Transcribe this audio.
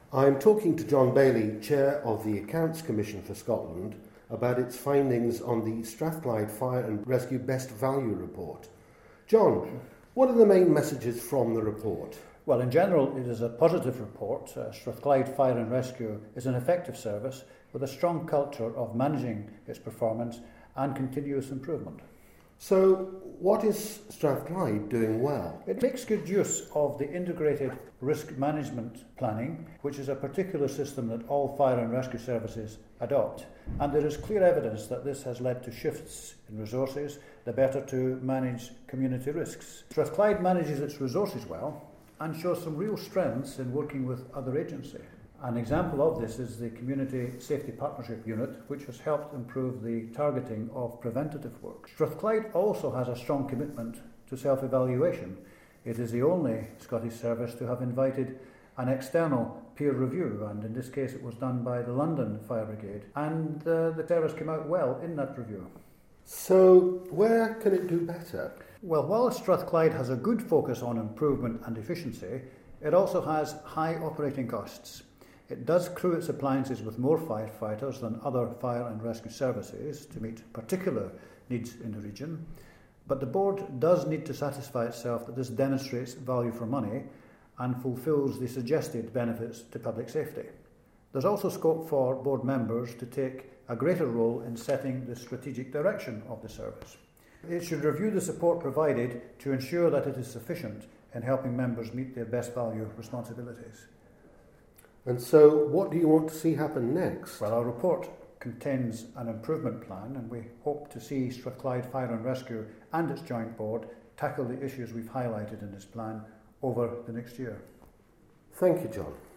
I'm talking to John Bailey, Chair of the Accounts Commission for Scotland, about its findings on the Strathclyde Fire and Rescue Best Value Report. John, what are the main messages from the report? Well, in general, it is a positive report. Strathclyde Fire and Rescue is an effective service with a strong culture of managing its performance and continuous improvement. So, what is Strathclyde doing well? It makes good use of the integrated risk management planning, which is a particular system that all fire and rescue services adopt. And there is clear evidence that this has led to shifts in resources, the better to manage community risks. Strathclyde manages its resources well and shows some real strengths in working with other agencies. An example of this is the Community Safety Partnership Unit, which has helped improve the targeting of preventative work. Strathclyde also has a strong commitment to self-evaluation. It is the only Scottish service to have invited an external peer review, and in this case it was done by the London Fire Brigade, and the service came out well in that review. So, where can it do better? Well, while Strathclyde has a good focus on improvement and efficiency, it also has high operating costs. It does crew its appliances with more firefighters than other fire and rescue services to meet particular needs in the region, but the board does need to satisfy itself that this demonstrates value for money and fulfills the suggested benefits to public safety. There's also scope for board members to take a greater role in setting the strategic direction of the service. It should review the support provided to ensure that it is sufficient in helping members meet their best value responsibilities. And so, what do you want to see happen next? Well, our report contains an improvement plan, and we hope to see Strathclyde Fire and Rescue and its joint board tackle the issues we've highlighted in this plan over the next year. Thank you, John.